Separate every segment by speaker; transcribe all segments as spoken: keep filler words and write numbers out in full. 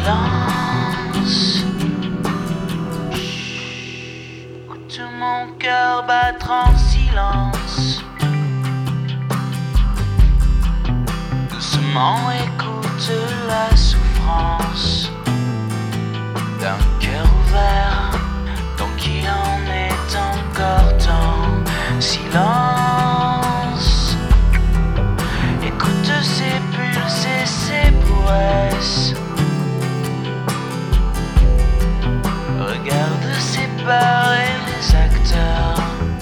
Speaker 1: silence. Écoute mon cœur battre en silence. Doucement écoute la souffrance d'un cœur ouvert, tant qu'il en est encore temps. Silence. Écoute ses pulses et ses prouesses. Regarde ses parts et les acteurs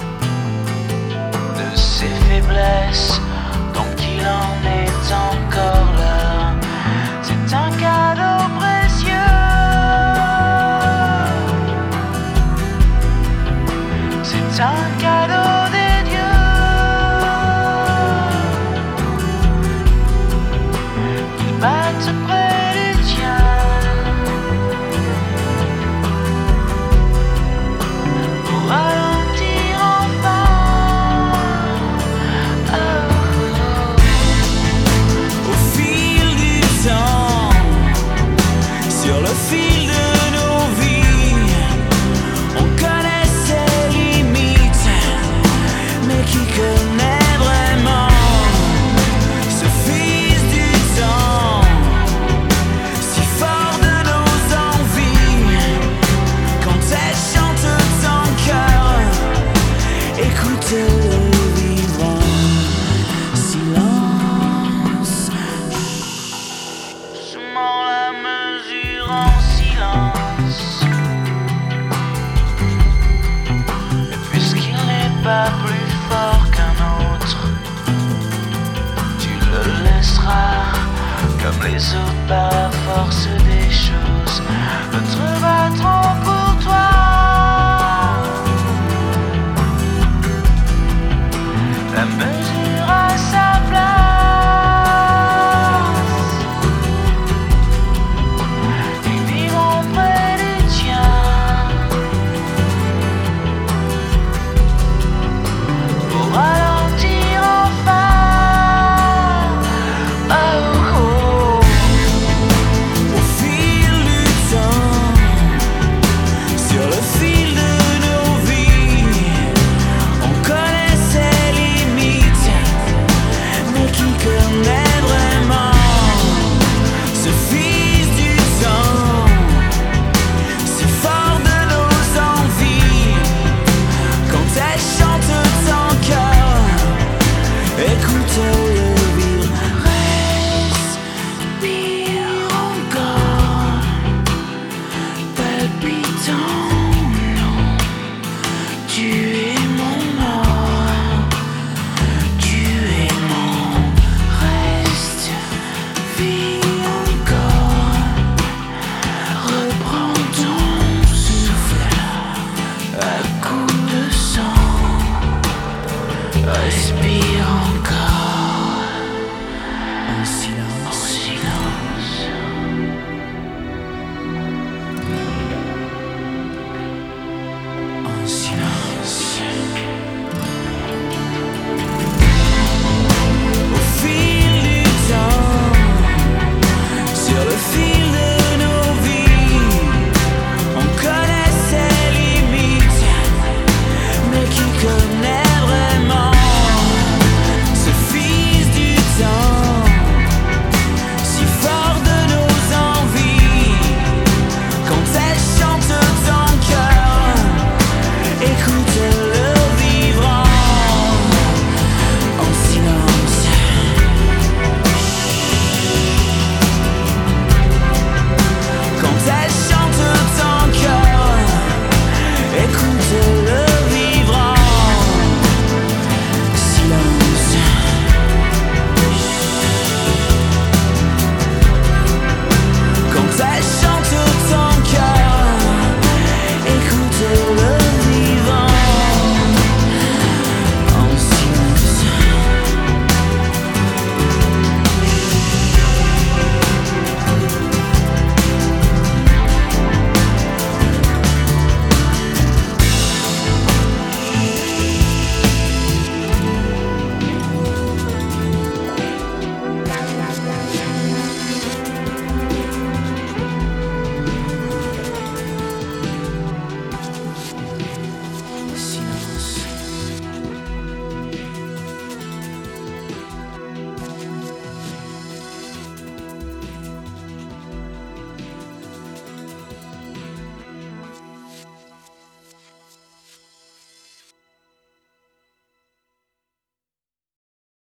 Speaker 1: de ses faiblesses, tant qu'il en est encore là. C'est un cadeau précieux. C'est un cadeau des dieux. Ils battent près du tien pour ralentir enfin. Oh, oh.
Speaker 2: Au fil du temps, sur le fil de nos vies, on connaît ses limites, mais qui connaît vraiment ce fils du temps, si fort de nos envies, quand elle chante ton cœur, écoute le vivre en silence.
Speaker 1: Doucement la mesure en silence. Et puisqu'il n'est pas plus fort qu'un autre, tu le laisseras comme les autres par la force